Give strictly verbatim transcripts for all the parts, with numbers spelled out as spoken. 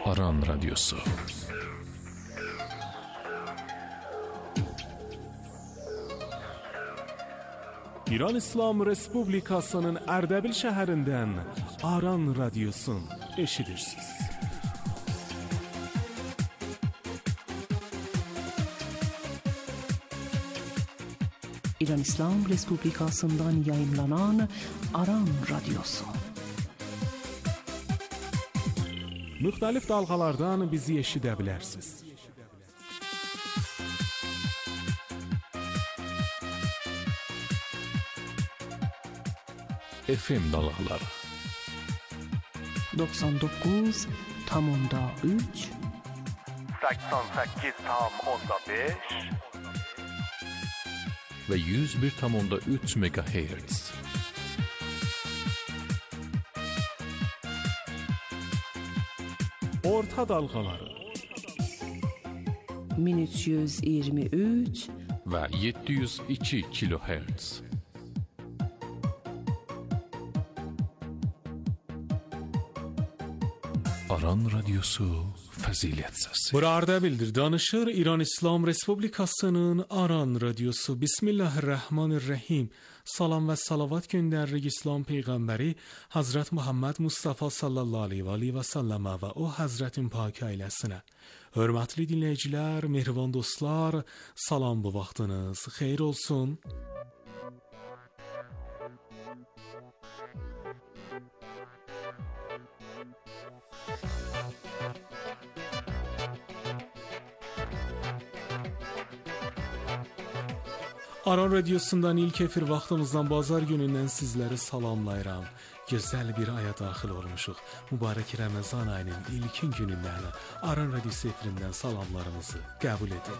Aran Radyosu. İran İslam Respublikasının Erdebil şəhərindən Aran Radyosun eşidirsiniz. İran İslam Respublikasından yayınlanan Aran Radyosu. Müxtəlif dalğalardan bizi eşidə bilərsiniz. F M dalğaları doksan dokuz nokta üç seksen sekiz nokta beş ve yüz bir nokta üç megahertz. Orta dalğaları min üç yüz iyirmi üç və yeddi yüz iki kilohertz. Aran Radyosu Fəzilət Səsi. Burada bildir, danışır İran İslam Respublikasının Aran Radyosu. Bismillahirrahmanirrahim. Salam və salavat göndəririk İslam Peyğəmbəri Hazret Muhammed Mustafa sallallahu aleyhi və səlləmə və o Hazretin pak ailəsinə. Hörmətli dinləyicilər, mehriban dostlar, salam bu vaxtınız xeyir olsun. Aran Radyosu'ndan ilk efir vaxtımızdan bazar günündən sizləri salamlayıram. Gözəl bir aya daxil olmuşuq. Mübarək Ramazan ayının ilkin günündən Aran Radyosu efirindən salamlarımızı qəbul edin.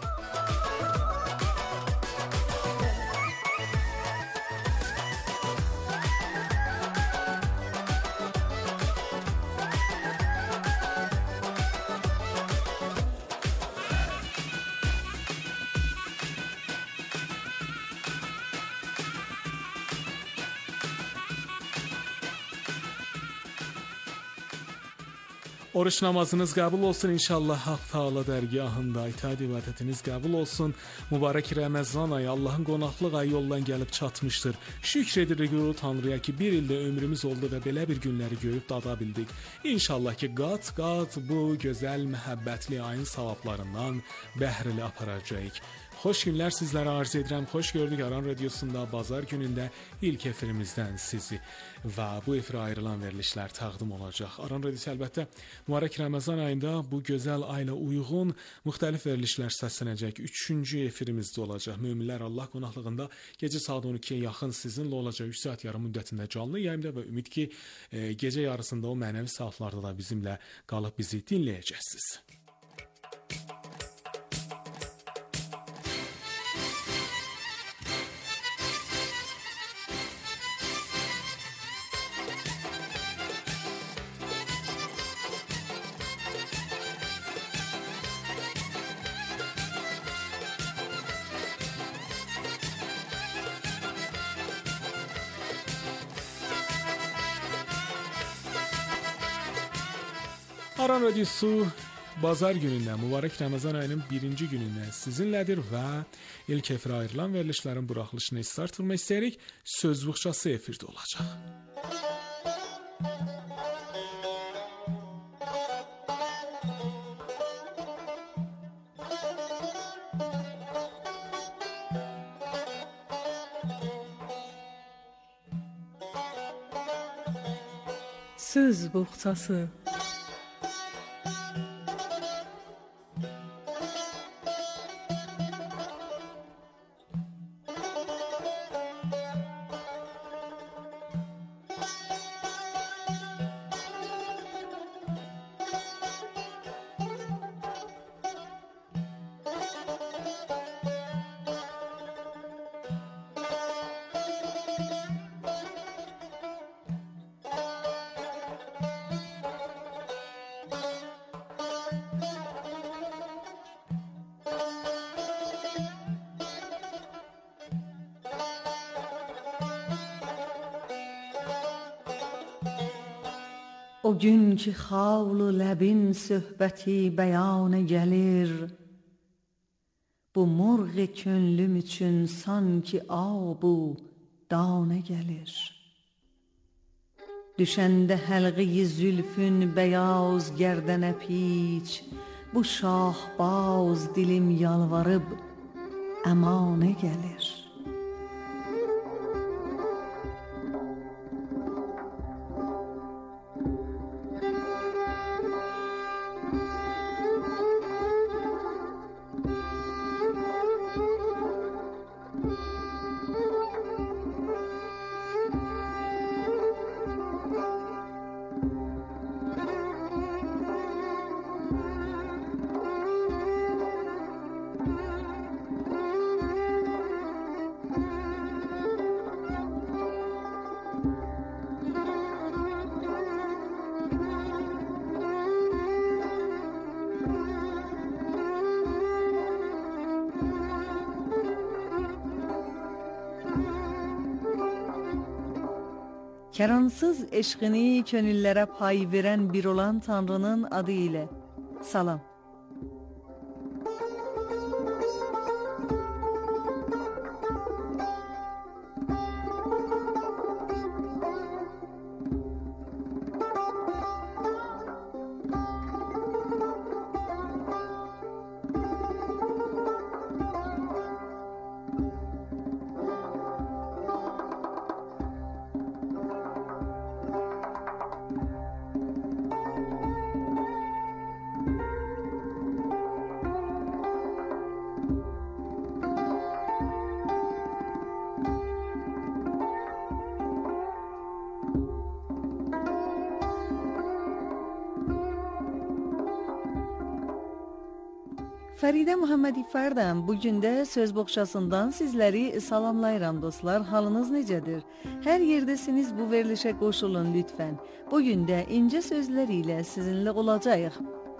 Oruç namazınız qəbul olsun inşallah. Haq Taala dərgahında itaat ibadətiniz qəbul olsun. Mübarək Ramazan ayı Allahın qonaqlıq ayı yoldan gəlib çatmışdır. Şükr edirik o Tanrıya ki bir ildə ömrümüz oldu və belə bir günləri görüb dada bildik. İnşallah ki qat-qat bu gözəl məhəbbətli ayın savablarından bəhrəli aparacağıq. Xoş günlər sizlərə arz edirəm. Xoş gördük Aran Radyosunda bazar günündə ilk efirimizdən sizi və bu efirə ayrılan verilişlər təqdim olacaq. Aran Radyosu əlbəttə mübarək Ramazan ayında bu gözəl ayla uyğun müxtəlif verilişlər səslənəcək. Üçüncü efirimizdə olacaq. Möminlər Allah qonaqlığında gecə saat on ikiyə yaxın sizinlə olacaq. üç saat yarım müddətində canlı yayımda və ümid ki e, gecə yarısında o mənəvi saatlarda da bizimlə qalıb bizi dinləyəcəksiniz. Aran Radyosu bazar günündən, mübarək Ramazan ayının birinci günündən sizinlədir və ilk efirə ayrılan verilişlərin buraxılışını start vermək istəyirik. Söz buxçası efirdə olacaq. Söz buxçası. o gün ki xavlu ləbin söhbəti bəyana gəlir, bu murğ könlüm üçün sanki abu dana gəlir. Düşəndə həlqi zülfün bəyaz gərdənə piç, bu şahbaz dilim yalvarıb əmanə gəlir. Keransız eşqini könüllərə pay verən bir olan Tanrının adı ilə salam. Fəridə Muhammedi Fərdəm, bugün də söz boğçasından sizləri salamlayıram dostlar. Halınız necədir? Hər yerdəsiniz, bu verilişə qoşulun lütfən. Bugün də incə sözlər ilə sizinlə olacağıq.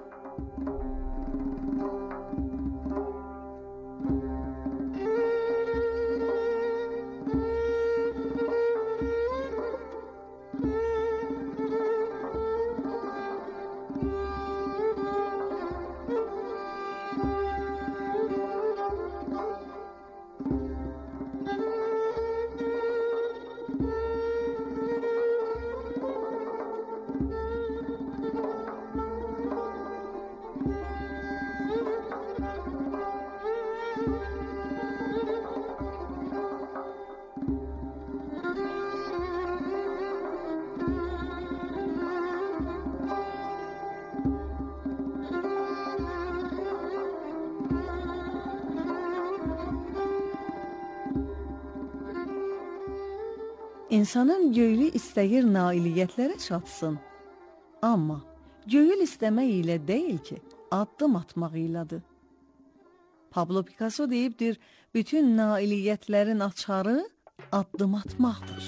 İnsanın göyülü istəyir nailiyyətlərə çatsın. Amma göyül istəmək ilə deyil ki, addım atmaq ilədir. Pablo Picasso deyibdir, bütün nailiyyətlərin açarı addım atmaqdır.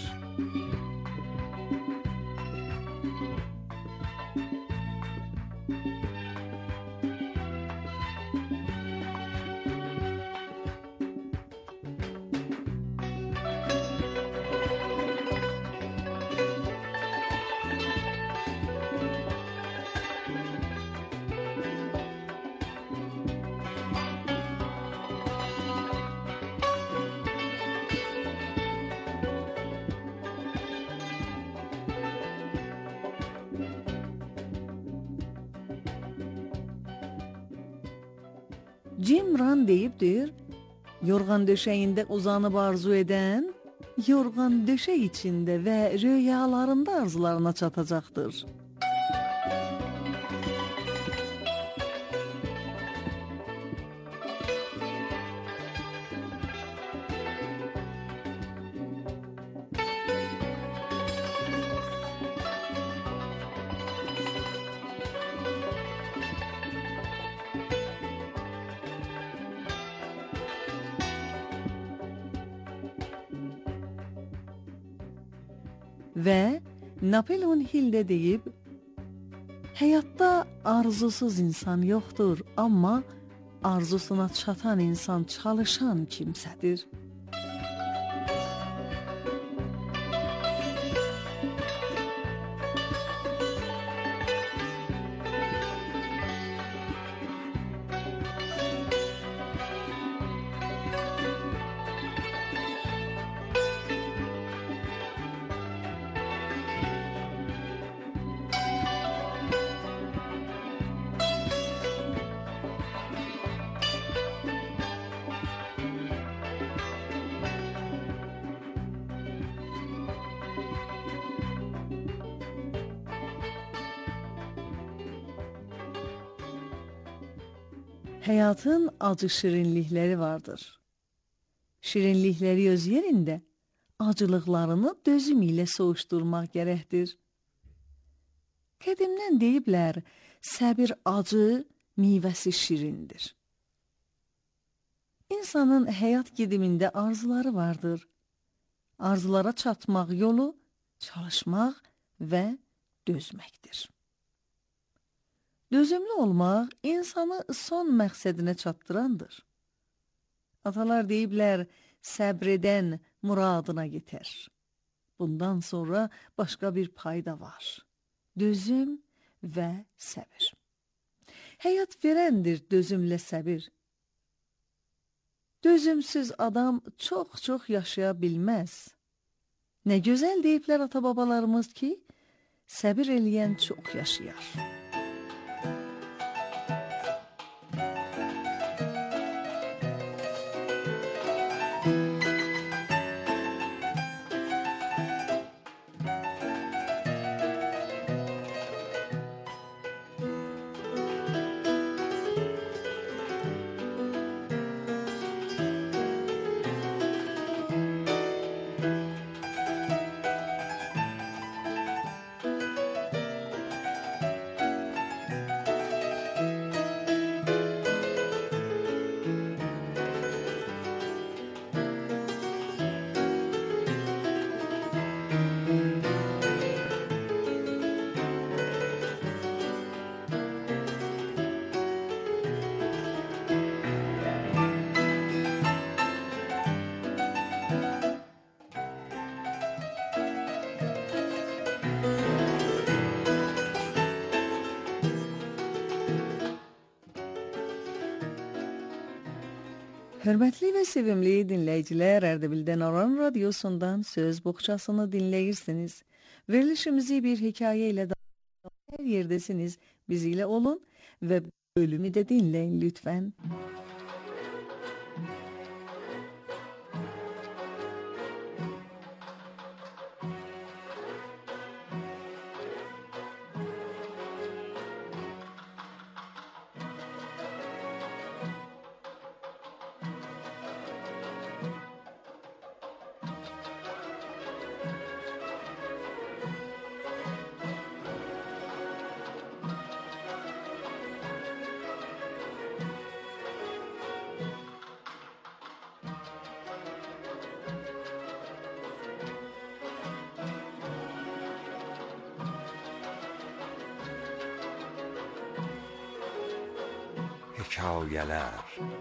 Jim Rohn deyibdir, yorğan döşəyində uzanıb arzu edən, yorğan döşək içində və rüyalarında arzularına çatacaqdır. Və Napoleon Hill də deyib, həyatda arzusuz insan yoxdur, amma arzusuna çatan insan çalışan kimsədir. Həyatın acı şirinlikləri vardır. Şirinlikləri öz yerində, acılıqlarını dözüm ilə soğuşdurmaq gərəkdir. Qədimdən deyiblər, səbir acı, meyvəsi şirindir. İnsanın həyat gedimində arzuları vardır. Arzulara çatmaq yolu çalışmaq və dözməkdir. Dözümlü olmaq insanı son məqsədinə çatdırandır. Atalar deyiblər, səbr edən muradına yetər. Bundan sonra başqa bir payda var. Dözüm və səbir. Həyat verəndir dözümlə səbir. Dözümsüz adam çox-çox yaşaya bilməz. Nə gözəl deyiblər ata-babalarımız ki, səbir eləyən çox yaşayar. Hörmətli və sevimli dinləyicilər, Ərdəbildən Aran radiosundan Söz Boğçasını dinləyirsiniz. Verilişimizi bir hekayə ilə daha hər yerdəsiniz. Biz ilə olun və bölümü də dinləyin lütfən. Hekayələr.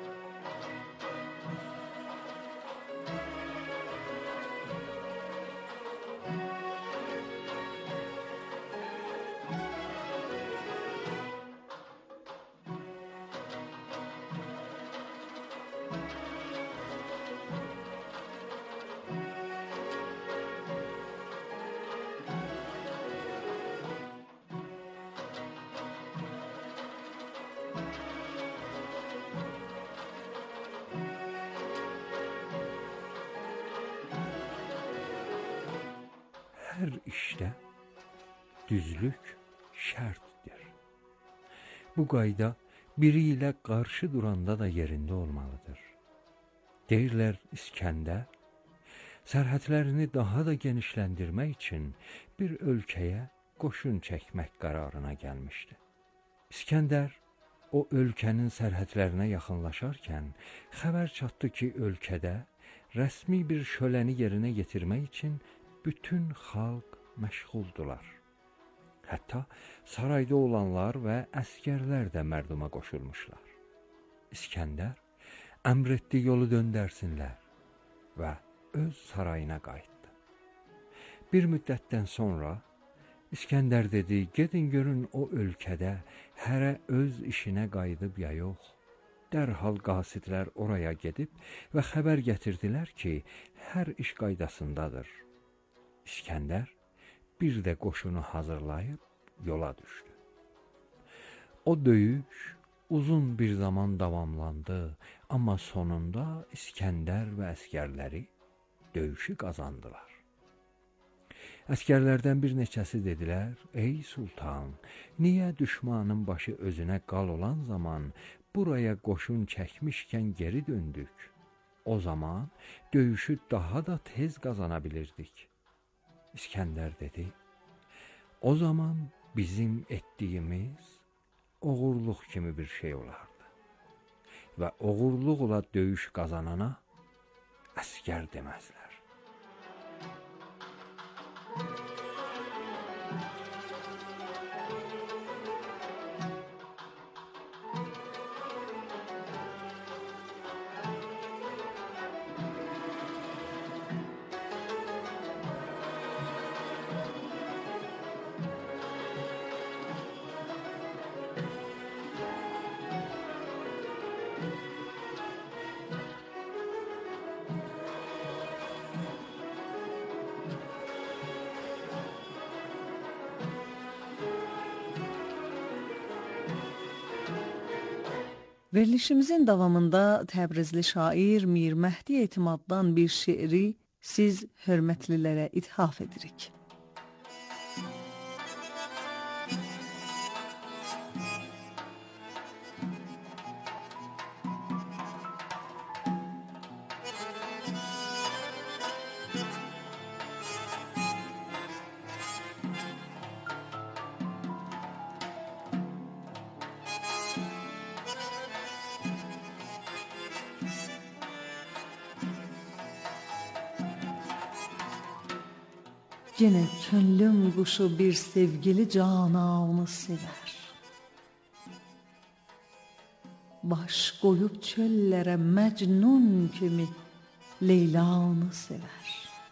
Hər işdə düzlük şərtdir. Bu qayda biri ilə qarşı duranda da yerində olmalıdır. Deyirlər İskəndər, sərhədlərini daha da genişləndirmək üçün bir ölkəyə qoşun çəkmək qərarına gəlmişdi. İskəndər o ölkənin sərhədlərinə yaxınlaşarkən xəbər çatdı ki, ölkədə rəsmi bir şöləni yerinə yetirmək üçün bütün xalq məşğuldular. Hətta sarayda olanlar və əskərlər də mərduma qoşulmuşlar. İskəndər əmr etdi yolu döndərsinlər və öz sarayına qayıtdı. Bir müddətdən sonra İskəndər dedi, gedin görün o ölkədə hərə öz işinə qayıdıb ya yox. Dərhal qasidlər oraya gedib və xəbər gətirdilər ki, hər iş qaydasındadır. İskəndər bir də qoşunu hazırlayıb yola düşdü. O döyüş uzun bir zaman davamlandı, amma sonunda İskəndər və əskərləri döyüşü qazandılar. Əskərlərdən bir neçəsi dedilər, ey sultan, niyə düşmanın başı özünə qal olan zaman buraya qoşun çəkmişkən geri döndük. O zaman döyüşü daha da tez qazana bilirdik. İskəndər dedi, o zaman bizim etdiyimiz oğurluq kimi bir şey olardı. Və oğurluqla döyüş qazanana əskər deməzlər. Verilişimizin davamında Təbrizli şair Mir Məhdi Etimaddan bir şeiri siz hörmətlilərə ithaf edirik. Gene könlüm quşu bir sevgili cananı sever. Baş qoyub çöllərə məcnun kimi Leylanı sever.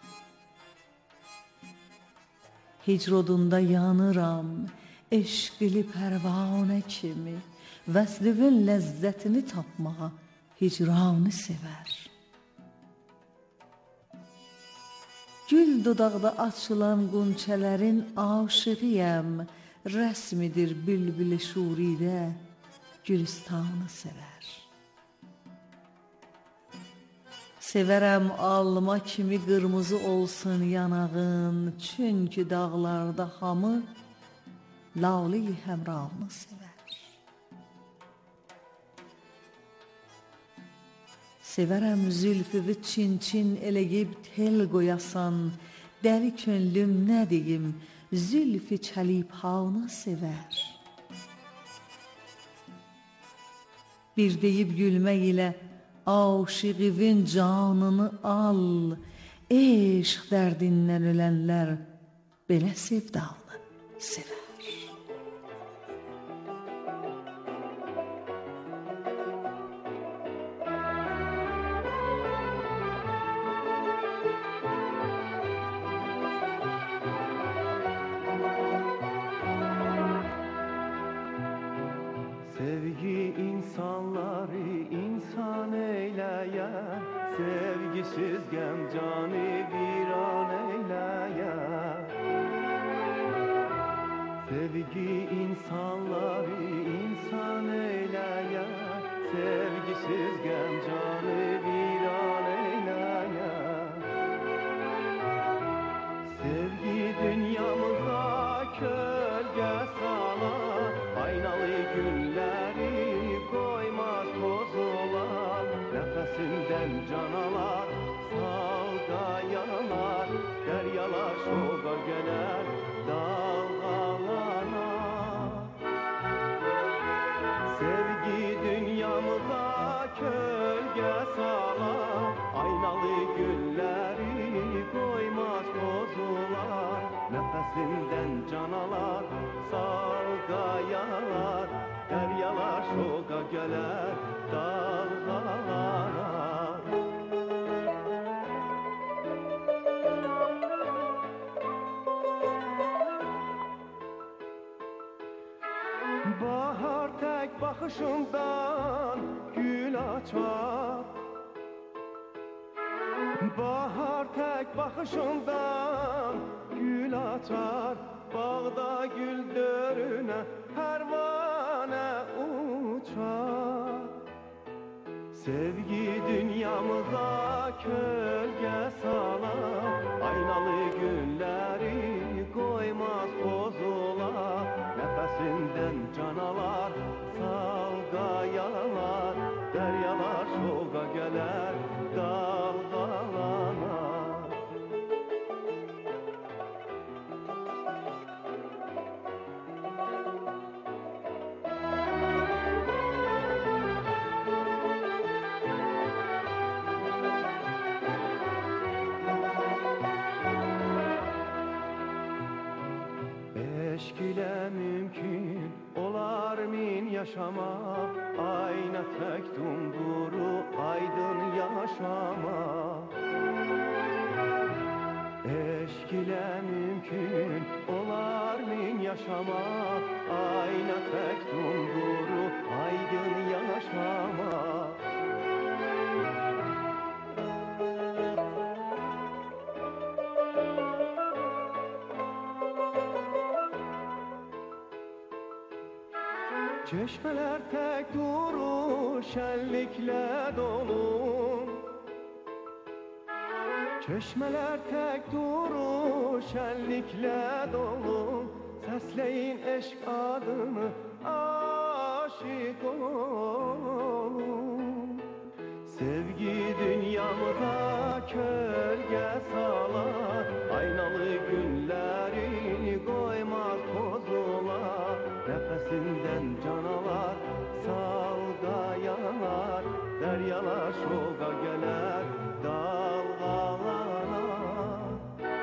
Hicrodunda yanıram, eşqili pərvanə kimi, vəsdivin ləzzətini tapmağa hicranı sever. Gül dodaqda açılan qunçələrin aşığıyəm, rəsmidir bülbül-i şuridə, Gülistanı sever. Sevərəm alma kimi qırmızı olsun yanağın, çünki dağlarda hamı lavli-i həmranı sever. Sevərəm zülfüvü çin-çin eləyib tel qoyasan, dəli könlüm nə deyim, zülfü çəlibhanı sever. Bir deyib gülmək ilə aşiqivin canını al, eşq dərdindən ölənlər belə sevdalı sever. Sevgi insanları insan eyleyen, sevgisiz gem canı viran eyleyen. Sevgi insanları insan eyleyen, sevgisiz gem canı viran eyleyen. Sevgi dünyamıza kölge salan, aynalı günleri koymaz tozular, nefesinden canalar, salgayalar, deryalar şu bölgeler dalgalanar. Sevgi dünyamıza kölge salar, aynalı günleri koymaz tozular, nefesinden canalar, salgayalar, deryalar şoka geler, dalgalanar. Bahar tek bakışından gül açar, bahar tek bakışından gül açar, bağda gül dörüne pervane uçar. Sevgi dünyamıza kölge salar, aynalı günleri koymaz bozular, nefesinden canalar, salgayalar, Eşk ile mümkün olar min yaşamak, ayna tek dumduru aydın yaşamak. Eşk ile mümkün olar min yaşamak, ayna tek dumduru aydın yaşamak. Çeşmeler tek durur şenlikle dolu. Çeşmeler tek durur şenlikle dolu. Sesleyin eşk adını aşık olun. Sevgi dünyamıza kölge salar, aynalı günlerini koymaz kozula. Nefesinden canavar salga yanar, deryalar şoga geler dalgalanar.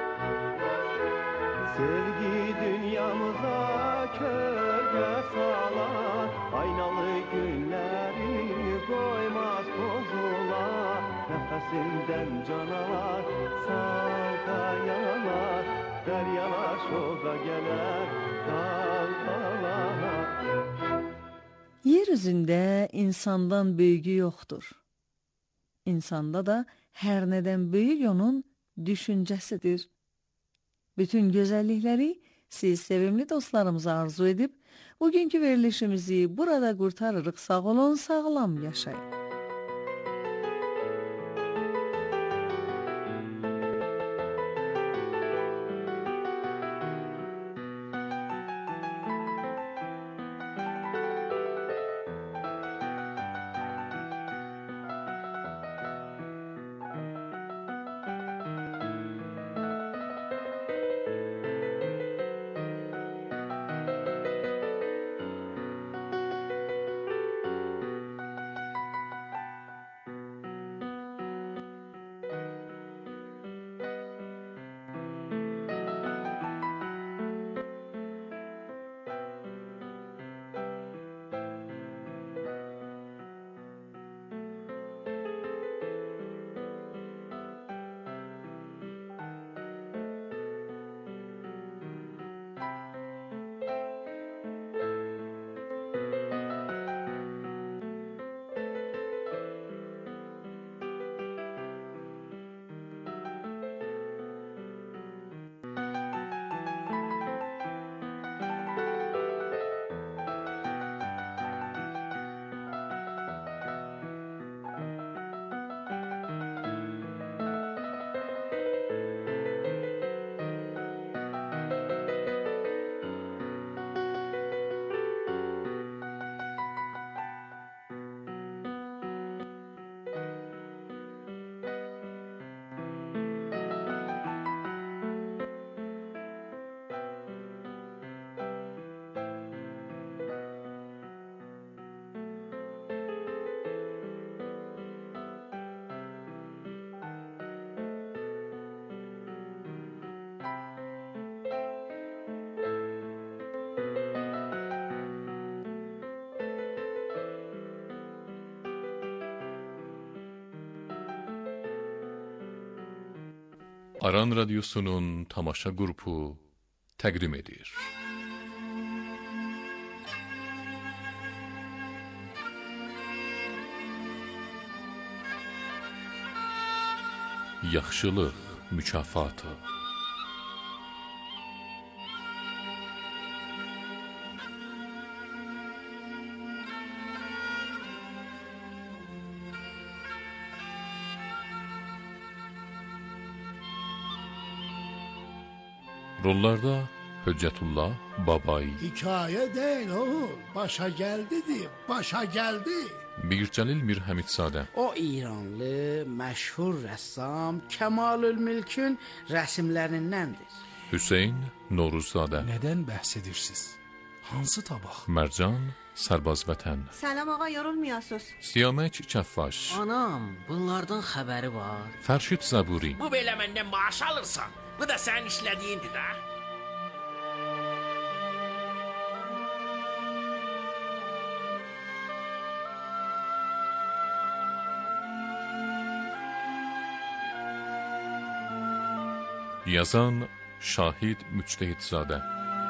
Sevgi dünyamıza kölge salar, aynalı günlerini koymaz kozula. Nefesinden canavar salga yanar, deryalar şoga geler dalgalanar. Yeryüzünde insandan büyüğü yoktur. İnsanda da her neden büyük onun düşüncesidir. Bütün güzellikleri siz sevimli dostlarımıza arzu edip, bugünkü verilişimizi burada kurtarırıq. Sağ olun, sağlam yaşayın. Aran Radyosu'nun tamaşa qrupu təqdim edir. Yaxşılıq mükafatı. Rollarda Höccətullah Babay, hikaye değil oğul, başa geldi, başa geldi. Mircəlil Mirhəmidzadə, O İranlı məşhur rəssam Kəmalülmülkün rəsmlərindəndir. Hüseyn Noruzzadə, Neden bahsedirsiniz? Hansı tabaq? Mərcan Sərbaz Vətən, Selam ağa, yorulmuyorsunuz. Siyamək Kəffaş, Anam, bunlardan xəbəri var. Fərşid Zəburi, Bu belə məndən maaş alırsan. Bu da sənin işlədiyin də. Yazan Şahid Müçtehidzadə.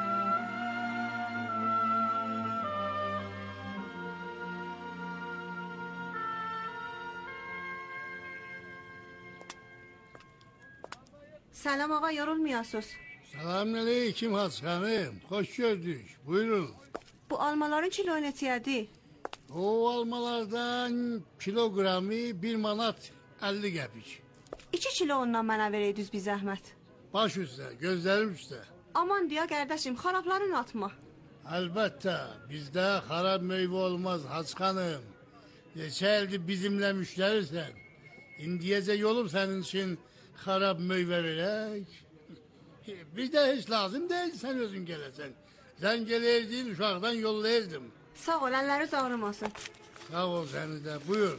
Selam ağa, yorulmayasınız. Selamünaleyküm Hacı Hanım. Hoş gördük. Buyurun. Bu almaların kilo neçədir? O almalardan kilogramı bir manat elli qəpik. İki kilo ondan mənə verəydiniz bir zəhmət. Baş üstə, gözlərim üstə. Aman diya qardaşım, xarabların atma. Əlbəttə, bizdə xarab meyvə olmaz Hacı Hanım. Neçə ildir bizimlə müştərisən. İndiyəcək olub sənin üçün xarab meyvə verək. Bir də heç lazım deyil sən özün gələsən. Sən gələydin, uşaqdan yollayırdım. Sağ ol, əlləriniz ağrımasın. Sağ ol səni də, buyur.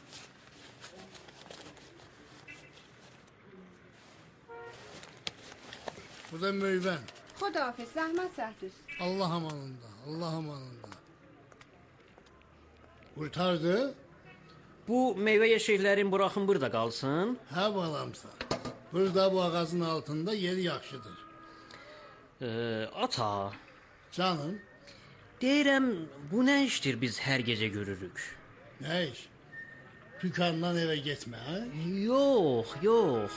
Bu da meyvən. Xudahafiz, zəhmət səhvdüz. Allah amanında, Allah amanında. Kurtardı. Bu meyve yeşiklerin bırakın burada kalsın. Hə balamsan. Burada bu ağacın altında yeri yaxşıdır. Ee, ata. Canım. Deyirəm, bu ne iştir biz her gece görürük? Ne iş? Dükkandan eve gitme ha? Yok, yok.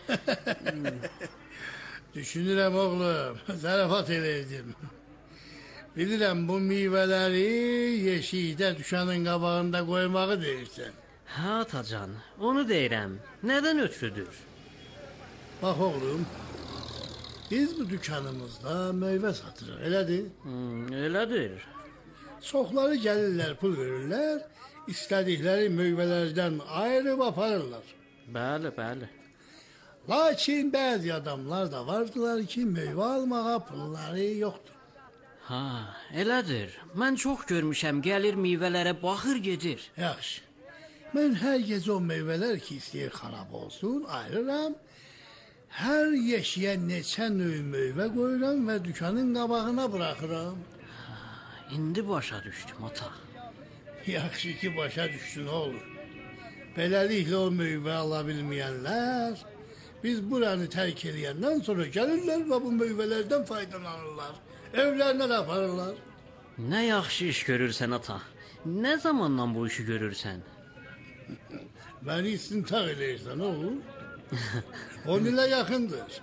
Düşünürəm oğlum, zarafat eləydim. Bilirəm bu meyveleri yeşikdə dükkanın qabağında koymağı deyirsən. Ha atacan, onu deyirəm. Neden ötürüdür? Bak oğlum, biz bu dükkanımızda meyve satırıq, elədir? Hmm, elədir. Çoxları gəlirlər, pul verirlər, istədikləri meyvelərdən ayırıb aparırlar. Bəli, bəli. Lakin bəzi adamlar da vardılar ki, meyve almağa pulları yoxdur. Ha, elədir. Mən çox görmüşəm, gəlir meyvələrə baxır gedir. Yaxşı. Mən hər gecə o meyvələr ki istəyir xarab olsun, ayırıram. Hər yeşiyə neçə növ meyvə qoyuram və dükkanın qabağına bırakıram. Ha, indi başa düşdüm ata. Yaxşı ki başa düşdün oğlum. Beləliklə o meyvə ala bilməyənlər biz buranı tərk edəndən sonra gəlirlər və bu meyvələrdən faydalanırlar. Evlərinə də aparırlar. Nə yaxşı iş görürsən ata. Nə zamandan bu işi görürsən? Məni istintaq eləyirsən oğlum. On ilə yaxındır.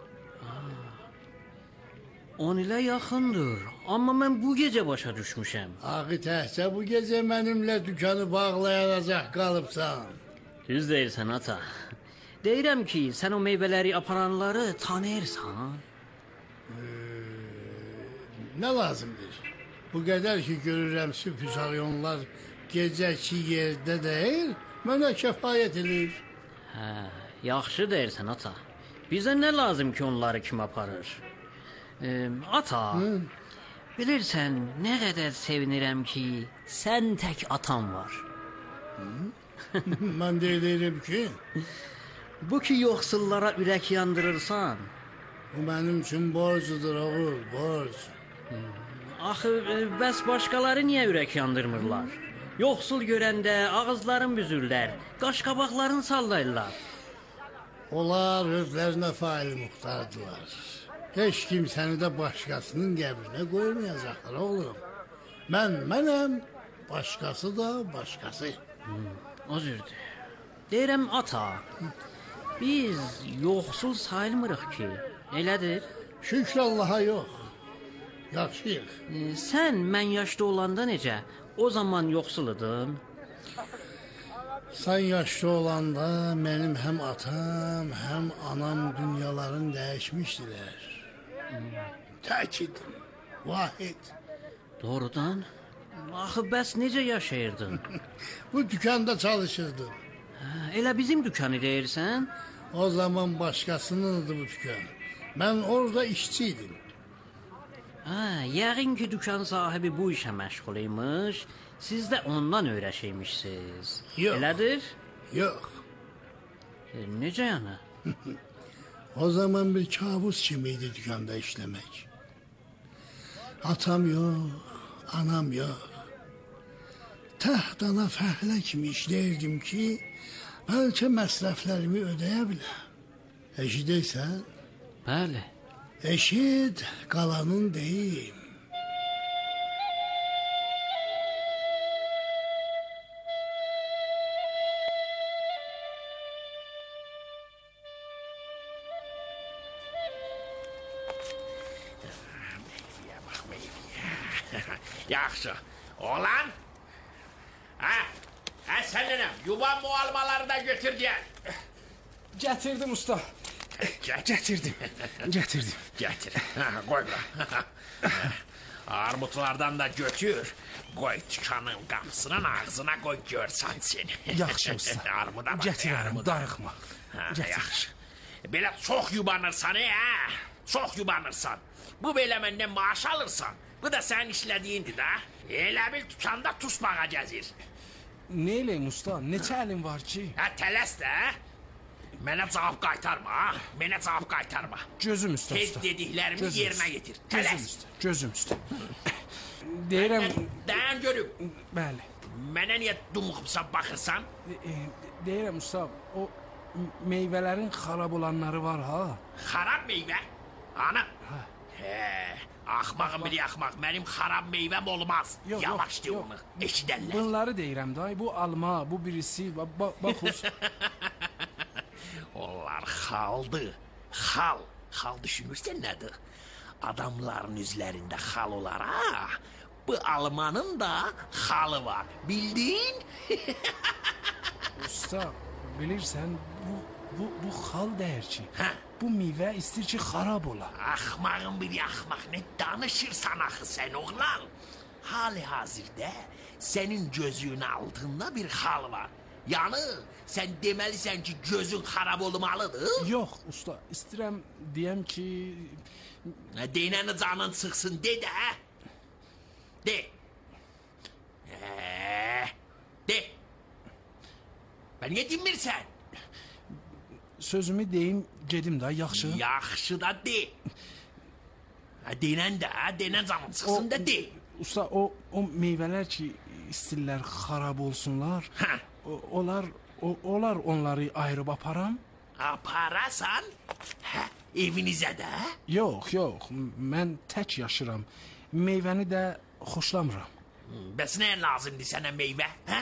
On ilə yaxındır. Amma mən bu gecə başa düşmüşəm. Ağı təhcə bu gecə mənimlə dükkanı bağlayacaq qalıbsan. Düz deyirsən ata. Deyirəm ki, sən o meyvələri aparanları tanıyırsan. Ee, nə lazımdır? Bu qədər ki görürəm süpüsaryonlar gecəki yerdə deyil, mənə kəfayət edir. Hə, yaxşı deyirsən ata. Bizə nə lazım ki onları kim aparır? Ee, ata, Hı? bilirsən nə qədər sevinirəm ki sən tək atam var. Mən deyirəm ki... Bu ki yoxsullara ürək yandırırsan. Bu mənim üçün borcudur oğul, borc. Axı, e, bəs başqaları niyə ürək yandırmırlar? Yoxsul görəndə ağızların büzürlər, qaşqabaqlarını sallayırlar. Onlar özlərinə faili muxtardılar. Heç kim səni də başqasının qəbrinə qoymayacaqlar oğlum. Mən mənəm, başqası da başqası. Hmm, o cürdür. Deyirəm ata, biz yoxsul sayılmırıq ki, elədir? Şükür Allaha yox. Yaxşıyıq. E, sən mən yaşlı olanda necə? O zaman yoxsul idin. Sən yaşlı olanda mənim həm atam, həm anam dünyaların dəyişmişdilər. Hmm. Tək idim, vahid. Doğrudan? Axı bəs necə yaşayırdın? Bu dükkanda çalışırdım. Hə, elə bizim dükkanı deyirsən? O zaman başqasınındı bu dükkan. Mən orada işçi idim. Hə, yəqin ki dükkan sahibi bu işə məşğul imiş, siz də ondan öyrəşmişsiniz. Yox. Elədir? Yox. E, necə yəni? O zaman bir kabus kimi idi dükkanda işləmək. Atam yox, anam yox. Təhdana fəhlə kimi işləyirdim ki, bəlkə məsrəflərimi ödəyə biləm. Eşidəysən? Bəli. Eşit, qalanın deyim. Yaxşı. Oğlan. Ha? Ha sen ne? Yuvan mualmaları da götür gel. Getirdim usta. Getirdim. Getirdim. Getir. Ha, koy bura. Armutlardan da götür. Koy dükkanın kapısının ağzına koy görsən seni. Yaxşı usta. Armuda bak. Getirərəm, darıxma. Ha, Getir. yaxşı. Belə çox yubanırsan, ha? Çox yubanırsan. Bu belə məndən maaş alırsan. Bu da sənin işlədiyindir da. Elə bil dükkanda tusmağa gəzir. Ne eləyim usta? Neçə əlim var ki? Ha, tələs də. Mənə cavab qaytarma, ha? Mənə cavab qaytarma. Gözüm üstə Tez usta. dediklərimi Gözüm yerinə üstə. yetir. Gözüm Tələs. üstə. Gözüm üstə. Deyirəm... Dayan görüm. Bəli. Mənə niyə dumuqmusan baxırsan? E, deyirəm usta, o meyvələrin xarab olanları var ha? Xarab meyvə? Ana. He, axmağın biri axmaq. Mənim xarab meyvəm olmaz. Yox, Yavaş yox, de yox. onu. Eşidərlər. Bunları deyirəm day, bu alma, bu birisi, bak bak bak usta. Onlar xaldır. Xal. Xal düşünürsən nədir? Adamların üzlərində xal olar ha. Bu almanın da xalı var. Bildin? Usta, bilirsən bu bu bu xal dəyər ki. Hə? Bu meyvə istir ki xarab ola. Axmağın biri axmaq. Nə danışırsan axı sən oğlan? Hali hazırda sənin gözünün altında bir xal var. Yani sen demelisən ki gözün xarab olmalıdır. Yox usta, istirəm deyəm ki... Deynəni canın çıxsın de də. De. Ee, de. Ben niye dinmirsən? Sözümü deyim, gedim da, yaxşı. Yaxşı da de. Deynən də, deynən canın çıxsın da de. Usta, o, o meyvələr ki istirlər xarab olsunlar, o, onlar, o, onlar onları ayırıb aparam. Aparasan? Hə, evinizə də? Yox, yox, mən tək yaşıram. Meyvəni də xoşlamıram. Bəs nəyə lazımdır sənə meyvə, hə?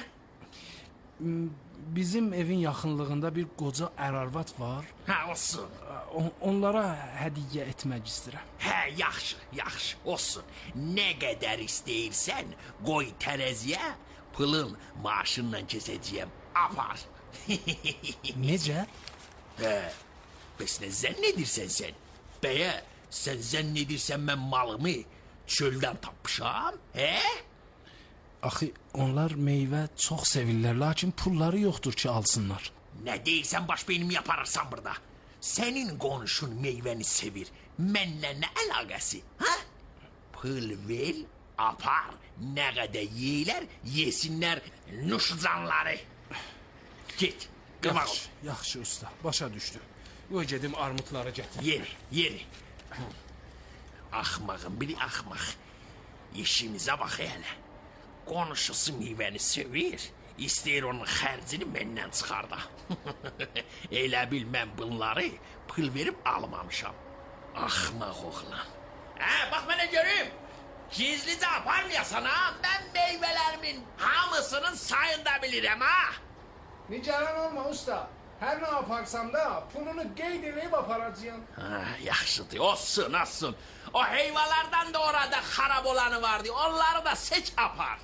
Bizim evin yaxınlığında bir qoca ər-arvad var. Hə, olsun. On, onlara hədiyyə etmək istəyirəm. Hə, yaxşı, yaxşı, olsun. Nə qədər istəyirsən, qoy tərəziyə, pılın maaşınla kesəcəyəm, apar. Necə? Hə, bəs nə zənn edirsən sən? Bəyə, sən zənn edirsən mən malımı çöldən tapmışam, hə? Axı, onlar meyvə çox sevirlər, lakin pulları yoxdur ki, alsınlar. Nə deyirsən, baş beynimi yaparırsan burada? Sənin qonşun meyvəni sevir, mənlə nə əlaqəsi, hə? Pul ver, apar, nə qədər yeyilər, yesinlər nuşcanları. Get, qımaq ol. Yaxşı, yaxşı usta, başa düşdüm. Qoy gedim armutları gətir. Yeri, yeri. Axmağın biri axmaq. İşimizə bax elə. Qonşusu meyvəni sevir, istəyir onun xərcini məndən çıxarda. Elə bil mən bunları pul verib almamışam. Axmaq oğlan. Hə, bax mənə görüm. Gizlicə aparmayasan ha, mən meyvələrimin hamısının sayında bilirəm ha. Nigaran olma usta. Hər nə yaparsam da pulunu qeyd edib aparacağım. Ha, yaxşıdır, olsun, olsun. O heyvalardan da orada xarab olanı vardı, onları da seç apar.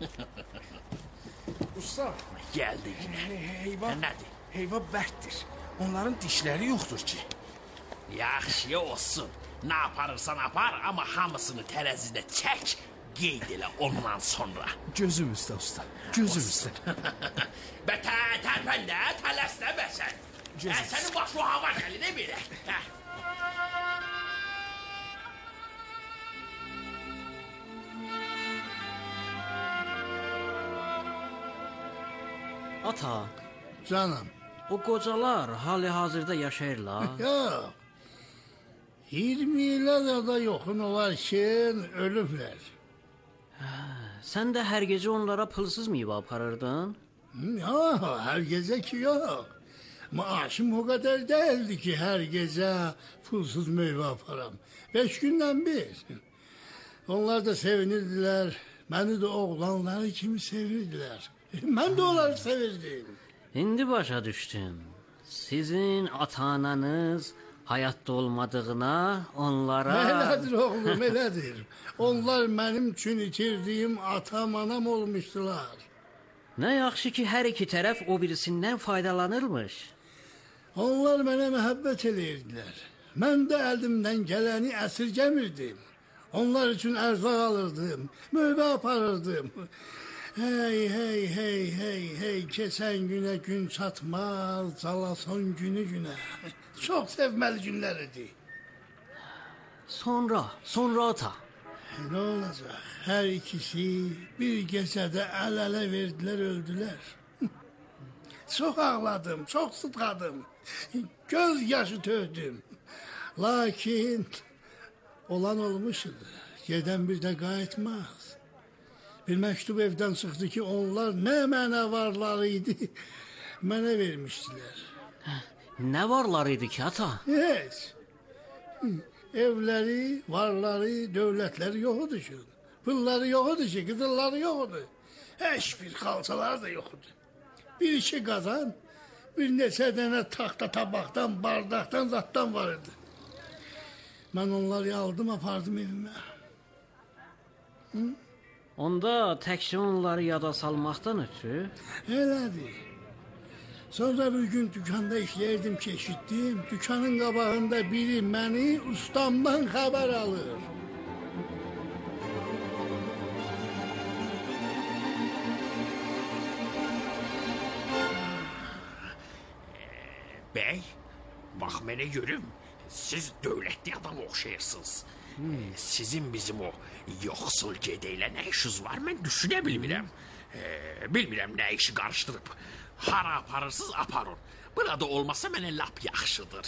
Usta. Geldi yine. Heyva, Nədir? heyva bərtdir. Onların dişləri yoxdur ki. Yaxşı olsun. Ne yaparırsan apar ama hamısını tərəzidə çək, qeyd elə ondan sonra. Gözüm üstə usta, gözüm üstə. Bətə, tərpəndə, tələsdə bəsən. Hə, sənin başı hava gəlir, nə belə? Hə. Ata. Canım. O qocalar hali hazırda yaşayırlar. Yox. iyirmi ilə da yoxun olar ki, ölüblər. Sən də hər gecə onlara pulsuz meyvə aparırdın? Yox, hər gecə ki yox. Maaşım o kadar değildi ki her gece pulsuz meyve aparam. Beş günden bir. Onlar da sevinirdiler. Beni de oğlanları kimi sevirdiler. Ben de onları sevirdim. İndi başa düşdüm. Sizin ata-ananız hayatta olmadığına onlara... Elədir oğlum, elədir. Onlar mənim üçün itirdiyim atam, anam olmuşdular. Nə yaxşı ki, hər iki tərəf o birisindən faydalanırmış. Onlar mənə məhəbbət eləyirdilər. Mən də əlimdən gələni əsirgəmirdim. Onlar üçün ərzaq alırdım, meyvə aparırdım. Hey, hey, hey, hey, hey, keçən günə gün çatmaz, calason günü günə. Çox sevməli günlər idi. Sonra, sonra ata. Nə olacaq? Hər ikisi bir gecədə əl-ələ verdilər, öldülər. Çox ağladım, çox sıtqadım. Göz yaşı töhdüm. Lakin olan olmuşdu. Gedən bir də qayıtmaz. Bir məktub evdən çıxdı ki, onlar nə mənə varları idi, mənə vermişdilər. Nə varları idi ki, ata? Heç. Evləri, varları, dövlətləri yox idi ki. Pulları yox idi ki, qızılları yox idi. Heç bir xalçaları da yox idi. Bir iki qazan, bir neçə dənə taxta tabaqdan, bardaqdan, zatdan var idi. Mən onları aldım, apardım evimə. Hı? Onda təkcə onları yada salmaqdan ötürü? Elədir. Sonra bir gün dükanda işləyirdim ki, eşitdim. Dükkanın qabağında biri məni ustamdan xəbər alır. Bəy, bax mənə görüm, siz dövlətli adam oxşayırsınız. Hmm. Sizin bizim o yoxsul gedəylə nə işiniz var, mən düşünə bilmirəm. Ee, bilmirəm nə işi qarışdırıb. Hara aparırsınız, aparın. Burada olmasa mənə lap yaxşıdır.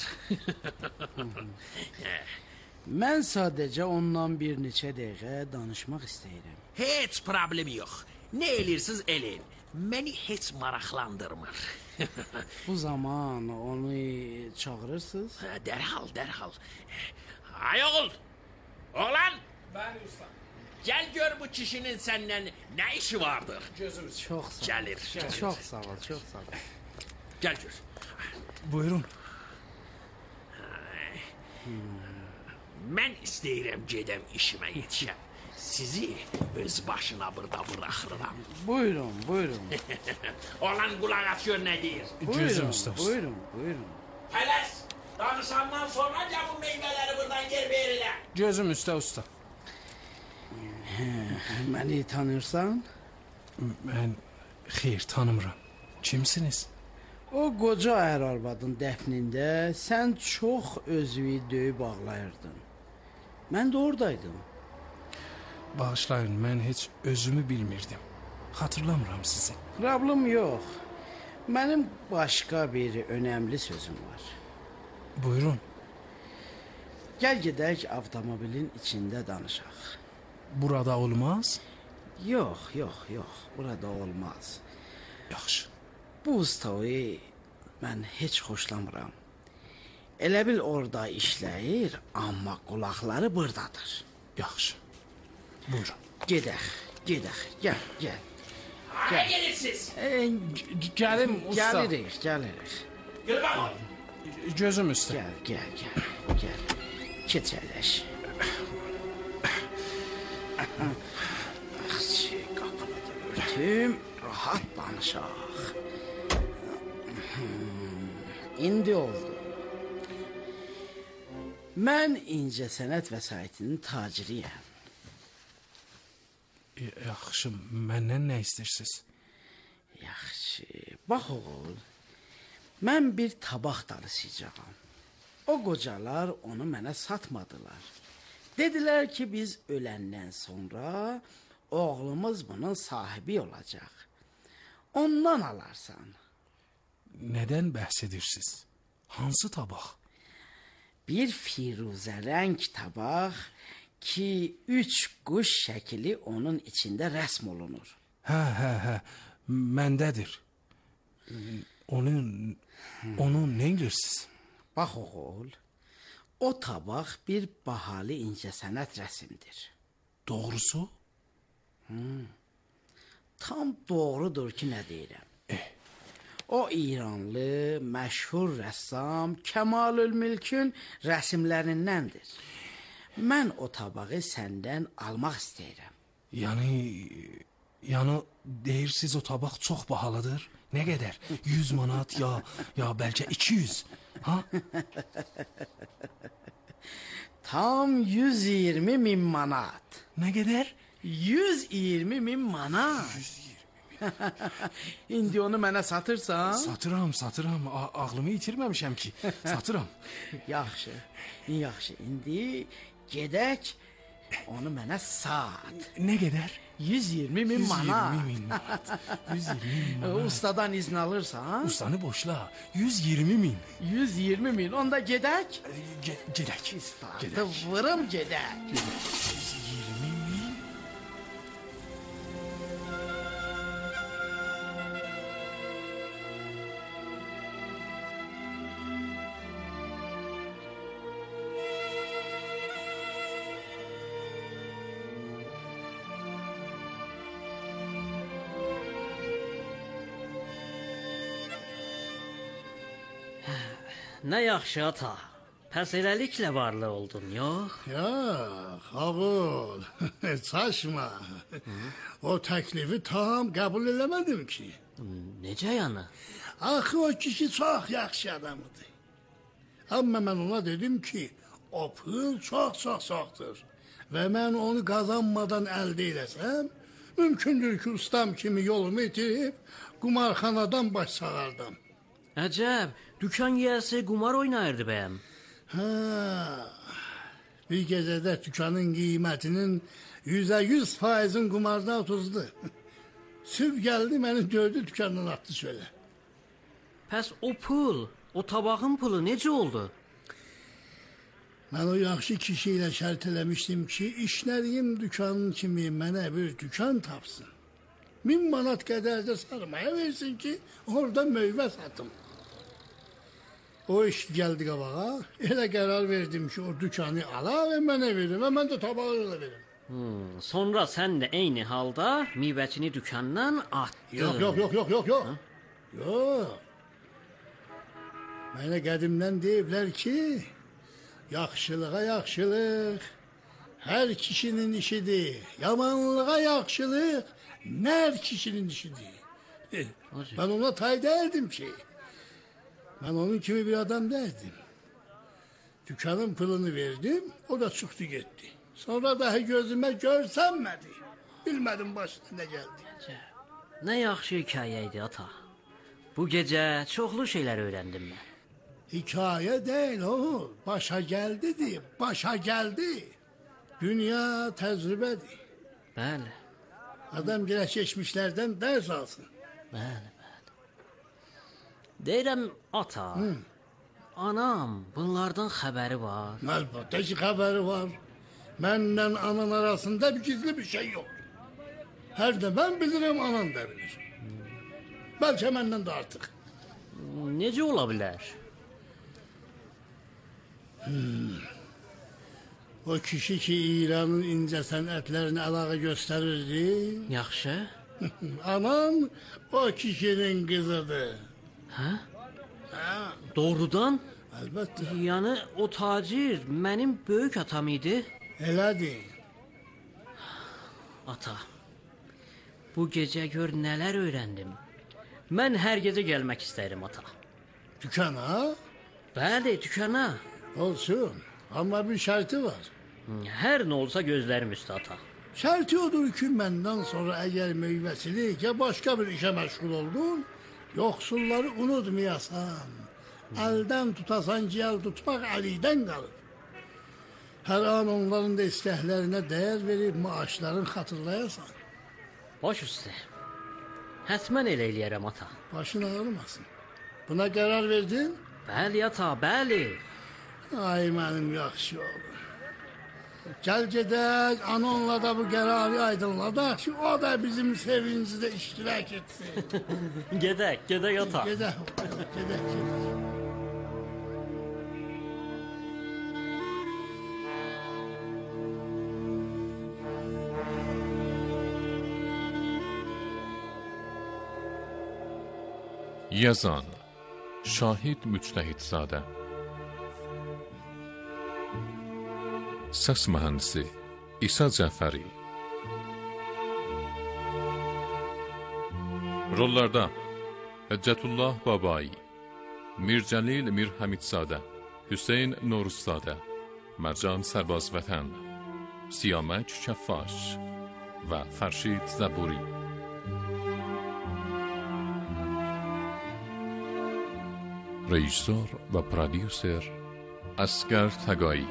Mən sadəcə ondan bir neçə dəqiqə danışmaq istəyirəm. Heç problemi yox. Nə eləyirsiniz, eləyin. Məni heç maraqlandırmır. Bu zaman onu çağırırsınız? Dərhal, dərhal. Ay oğul! Oğlan! Bəli, usta. Gəl gör bu kişinin səndən nə işi vardır. Gözümüz. Çox sağ ol. Gəlir. Gəlir. Çox sağ ol, çox sağ ol. Gəl gör. Buyurun. Hmm. Mən istəyirəm gedəm işimə yetişəm. Sizi öz başına burada bıraxıram. Buyurun, buyurun. Oğlan qulaq aç gör nə deyir. Buyurun, buyurun, buyurun. Pələs, danışandan sonra ya bu meyvələri buradan yer verirlər. Gözüm üstə usta. Məni tanırsan? Mən xeyr tanımıram. Kimsiniz? O qoca ər arvadın dəfnində sən çox özünü döyüb ağlayırdın. Mən də oradaydım. Bağışlayın, mən heç özümü bilmirdim. Xatırlamıram sizi. Problem yox. Mənim başqa bir önəmli sözüm var. Buyurun. Gəl gedək avtomobilin içində danışaq. Burada olmaz? Yox, yox, yox. Burada olmaz. Yaxşı. Bu ustayı mən heç xoşlamıram. Elə bil orada işləyir, amma qulaqları buradadır. Yaxşı. Buyurun. Gedək, gedək. Gəl, gəl. Hara gelirsiniz? E, Gəlim usta. Gəlirik, gəlirik. Gel bax. Gözüm üstə. Gəl, gəl, gəl, gəl. Keçərləş. Axçı, qapını da örtüm, rahat danışaq. İndi oldu. Mən incəsənət vəsaitinin taciriyəm. Yaxşı, məndən nə istəyirsiniz? Yaxşı, bax oğul, mən bir tabaq dalısıyacağam. O qocalar onu mənə satmadılar. Dedilər ki, biz öləndən sonra oğlumuz bunun sahibi olacaq. Ondan alarsan. Nədən bəhs edirsiniz? Hansı tabaq? Bir firuzə rəng tabaq ki, üç quş şəkili onun içində rəsm olunur. Hə, hə, hə, məndədir. Onun, onun ne bilirsiniz? Bax oğul, o tabaq bir bahalı incəsənət rəsimdir. Doğrusu? Hmm. Tam doğrudur ki, nə deyirəm. Eh. O İranlı, məşhur rəssam Kəmalülmülkün rəsimlərindəndir. Mən o tabağı səndən almaq istəyirəm. Yani, yani deyirsiniz o tabaq çox bahalıdır. Ne kadar? yüz manat ya ya belki iki yüz. Ha? Tam yüz iyirmi min manat. Ne kadar? yüz iyirmi min manat. yüz iyirmi min. İndi onu mənə satırsan? Satıram, satıram. A ağlımı itirməmişəm ki. Satıram. Yaxşı, yaxşı. İndi gedək, onu mənə sat. Ne kadar? yüz iyirmi min manat. yüz iyirmi min manat. yüz iyirmi min manat. Ustadan izin alırsan? Ustanı boşla. yüz yirmi min. yüz yirmi min. Onda gedək? Ge gedək. İstatı vırım gedək. yüz yirmi min. Ne yaxşı ata. Pəs eləliklə varlı oldun, yox? Yox, oğul, saçma. O təklifi tam qəbul eləmədim ki. Necə yəni? Axı o kişi çox yaxşı adamıdır. Amma mən ona dedim ki, o pul çox-çox çoxdur. Və mən onu qazanmadan əldə eləsəm, mümkündür ki, ustam kimi yolumu itirib, qumarxanadan baş sağardım. Əcəb, dükan yiyəsi qumar oynayırdı bəyəm. Hə, bir gecədə dükanın qiymətinin yüzə yüz faizin qumarına otuzdu. Sübh gəldi, məni döydü, dükandan atdı şöyle. Pəs o pul, o tabağın pulu necə oldu? Mən o yaxşı kişi ilə şərt eləmişdim ki, işlədiyim dükanın kimi mənə bir dükan tapsın. Min manat qədər də sarmaya versin ki, orada meyvə satım. O iş gəldi qabağa, elə qərar verdim ki, o dükanı ala və mənə verim və mən də tabağı da verim. Hmm, sonra sən də eyni halda meyvəçini dükandan atdın. Yox, yox, yox, yox, yox, yox. Yox. Mənə qədimdən deyiblər ki, yaxşılığa yaxşılıq hər kişinin işidir, yamanlığa yaxşılıq nər kişinin işidir. Ben ona tay derdim ki, ben onun kimi bir adam derdim. Dükkanın pulunu verdim, o da çıktı gitti. Sonra daha gözüme görsenmedi. Bilmedim başına ne geldi. Ne yaxşı hikayə idi ata. Bu gecə çoxlu şeylər öyrəndim mən. Hikaye değil oğul, başa geldi diye, başa geldi. Dünya tecrübedir. Bəli. Adam gene geçmişlerden ders alsın. Bəli, bəli. Deyirəm ata, Hı. anam bunlardan xəbəri var. Əlbəttə ki, xəbəri var. Mənlə anan arasında bir gizli bir şey yok. Her de ben bilirim, anan da bilir. Belki məndən də artıq. Necə ola bilər? Hmm. O kişi ki İran'ın ince sənətlərini əlaqə göstərirdi. Yaxşı. Anan o kişinin qızıdır. Hə? Hə? Doğrudan? Əlbəttə. Yəni o tacir mənim böyük atam idi? Elədir. Ata, bu gecə gör nələr öyrəndim. Mən hər gecə gəlmək istəyirəm ata. Dükana? Bəli, dükana. Olsun, amma bir şərti var. Hər nə olsa gözlərim üstə ata. Şərti odur ki, məndən sonra əgər meyvəsilik ya başqa bir işə məşğul oldun, yoxsulları unutmayasan. Əldən tutasan ki, əl tutmaq əlidən qalır. Hər an onların da istəklərinə dəyər verib maaşların xatırlayasan. Baş üstə. Həsmən elə eləyərəm ata. Başın ağrımasın. Buna qərar verdin? Bəli ata, bəli. Ay mənim yaxşı oğlum. Gel gedək, anonla da bu qərarı aydınladaq ki, o da bizim sevincimizdə iştirak etsin. Gedək, gedək ata. Gedək, gedək, gedək. Yazan Şahid Müctəhidzadə. Səs mühəndisi İsa Cəfəri. Rollarda Həccətullah Babai, Mircəlil Mirhəmidzadə, Hüseyn Noruzzadə, Mərcan Sərbaz Vətən, Siyamək Kəffaş və Fərşid Zəburi. Rejissor və prodüser Əsgər Təqایی.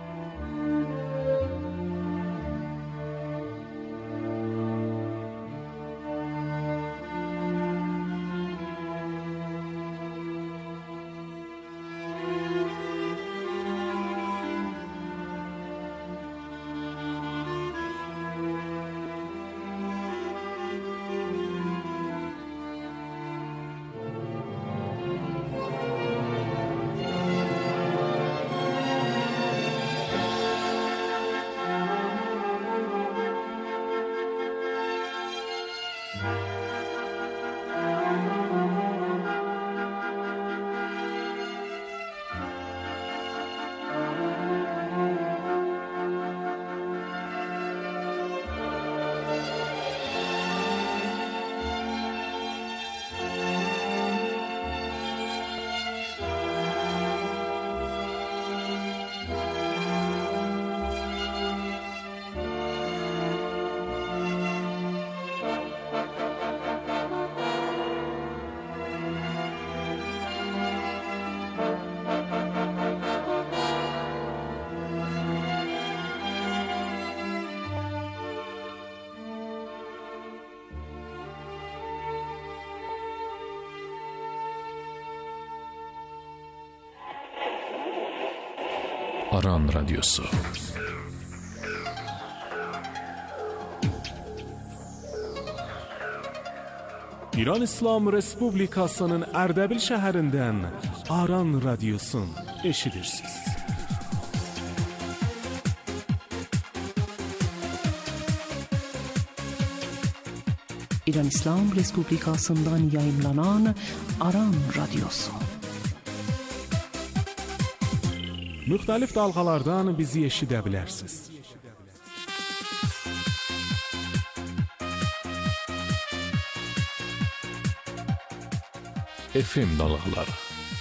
Aran Radyosu. İran İslam Respublikasının Ərdəbil şəhərindən Aran Radyosun eşidirsiniz. İran İslam Respublikasından yayınlanan Aran Radyosu. Müxtəlif dalğalardan bizi eşidə bilərsiniz. F M dalğaları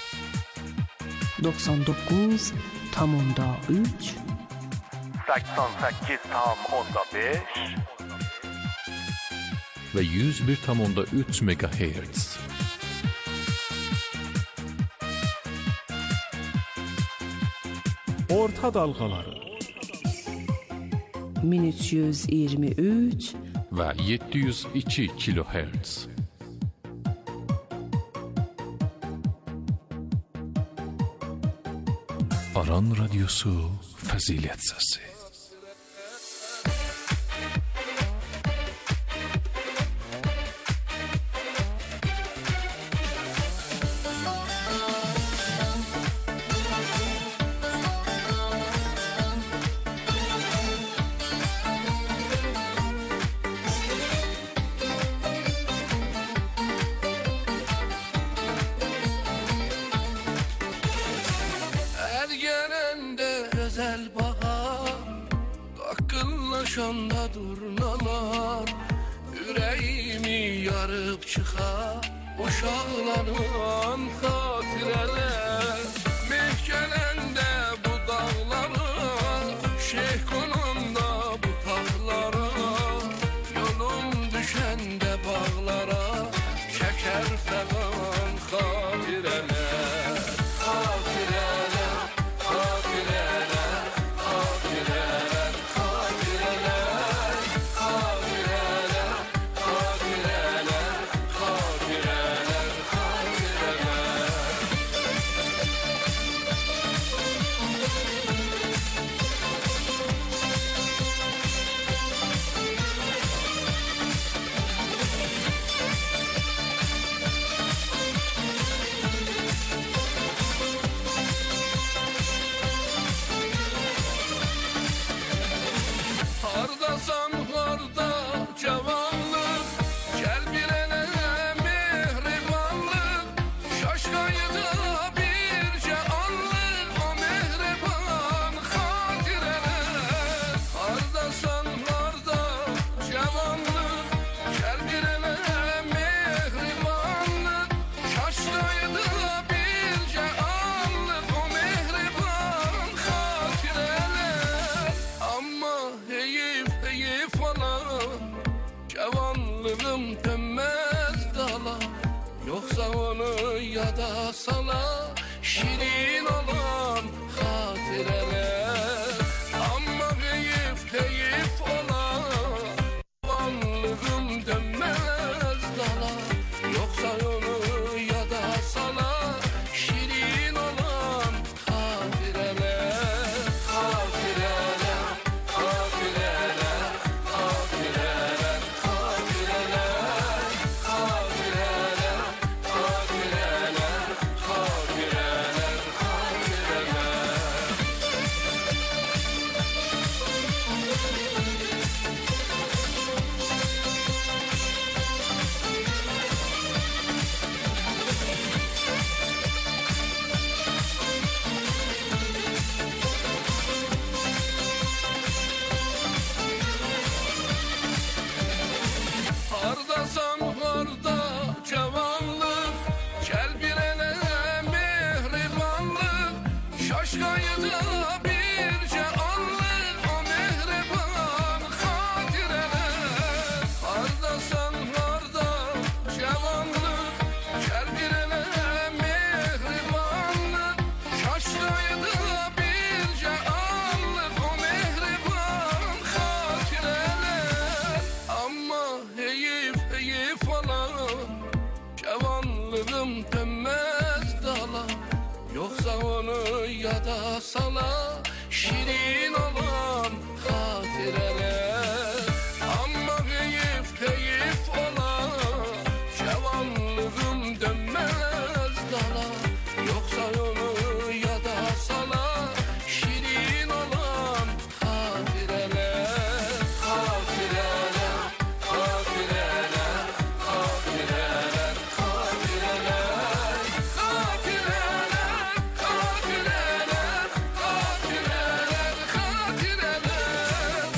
doxsan doqquz tam onda üç səksən səkkiz tam onda beş və yüz bir tam onda üç megahertz. Orta dalğaları min üç yüz iyirmi üç və yeddi yüz iki kilohertz. Aran Radyosu Fəzilət Səsi. Şanda durnalar ürəyimi yarıb çıxar boşalanan xatirələr mehkələndə bu dağlara şeyh qonanda bu tağlara yolum düşəndə bağlara çəkər fəqan xatirələr xatirələr xatirələr xatirələr heyif olan cavanlığım dönmez dala. Yoksa onu yada sala şirin olan hatireler. Ama heyif heyif olan cavanlığım dönmez dala. Yoksa onu yada sala şirin olan hatireler. Hatireler, hatireler, hatireler, hatireler, hatireler, hatireler, hatireler, hardasan harda cavanlık, gel bir ele mehribanlık. Şaşkaydı birce anlık o mehriban hatireler. Hardasan harda cavanlık, gel bir ele mehribanlık. Şaşkaydı birce anlık o mehriban hatireler. Ama heyif heyif olan cavanlığım dönmez dala. Yoksa onu yada sala şirin olan hatireler. Ama heyif heyif olan cavanlığım dönmez dala. Yoksa onu yada sala şirin olan hatireler. Hatireler, hatireler, hatireler, hatireler, hatireler, hatireler, hatireler, hatireler.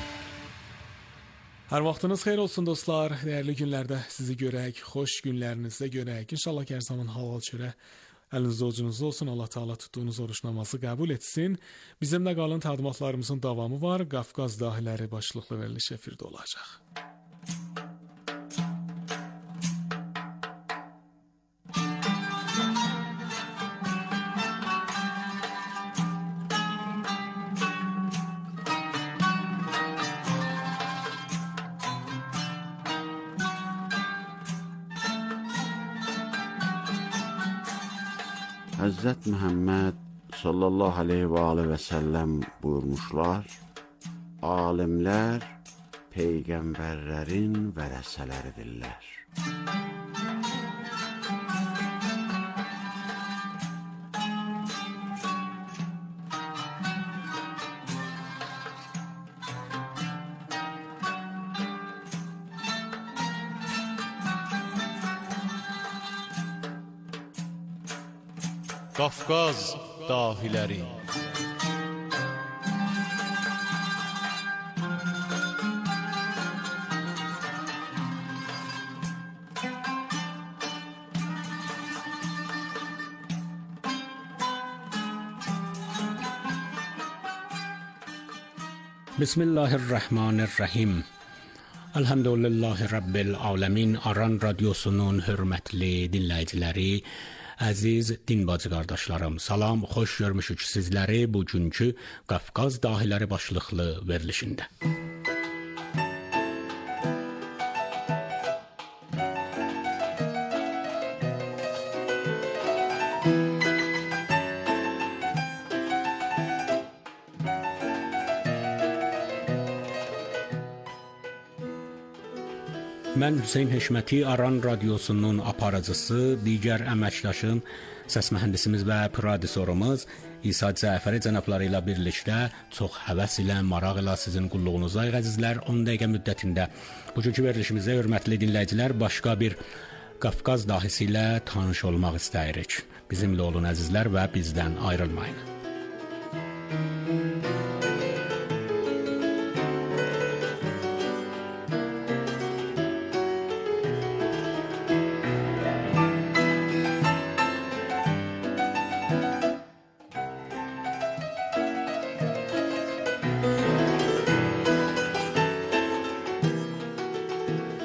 Hər vaxtınız xeyir olsun dostlar. Dəyərli günlərdə sizi görək, xoş günlərinizdə görək. İnşallah ki, hər zaman halal çörə əlinizdə ucunuzda olsun. Allah Taala tutduğunuz oruç namazı qəbul etsin. Bizimlə qalın, təqdimatlarımızın davamı var. Qafqaz dahiləri başlıqlı veriliş efirdə olacaq. Həzrət Məhəmməd sallallahu aleyhi və aleyhi və səlləm buyurmuşlar, alimlər peyğəmbərlərin vərəsələridirlər. Qafqaz dahiləri. Bismillahirrahmanirrahim. Elhamdülillahi Rabbil alemin. Aran radyosunun hörmətli dinləyiciləri, əziz din bacı qardaşlarım, salam, xoş görmüşük sizləri bugünkü Qafqaz dahiləri başlıqlı verilişində. Mən Hüseyn Heşməti, Aran radyosunun aparıcısı, digər əməkdaşım, səs mühəndisimiz və prodüserimiz İsa Cəfəri cənabları ilə birlikdə çox həvəs ilə, maraq ilə sizin qulluğunuza əzizlər on dəqiqə müddətində bugünkü verilişimizdə hörmətli dinləyicilər başqa bir Qafqaz dahisi ilə tanış olmaq istəyirik. Bizimlə olun əzizlər və bizdən ayrılmayın.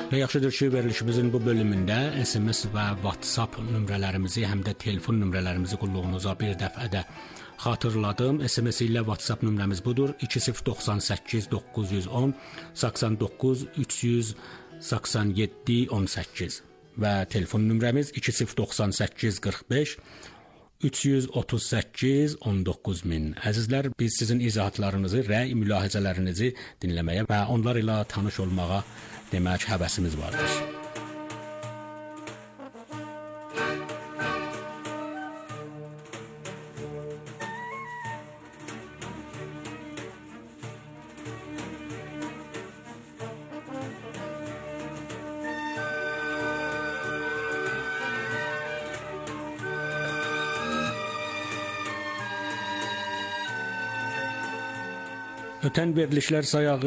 Və yaxşıdır ki, verilişimizin bu bölümündə S M S və WhatsApp nömrələrimizi, həm də telefon nömrələrimizi qulluğunuza bir dəfədə xatırladım. S M S ilə WhatsApp nömrəmiz budur: iki sıfır doxsan səkkiz doqquz yüz on səksən doqquz üç yüz səksən yeddi on səkkiz və telefon nömrəmiz iki sıfır doxsan səkkiz qırx beş üç yüz otuz səkkiz on doqquz min. Əzizlər, biz sizin izahatlarınızı, rəy, mülahizələrinizi dinləməyə və onlar ilə tanış olmağa demək həvəsimiz vardır. Ötən verilişlər sayağı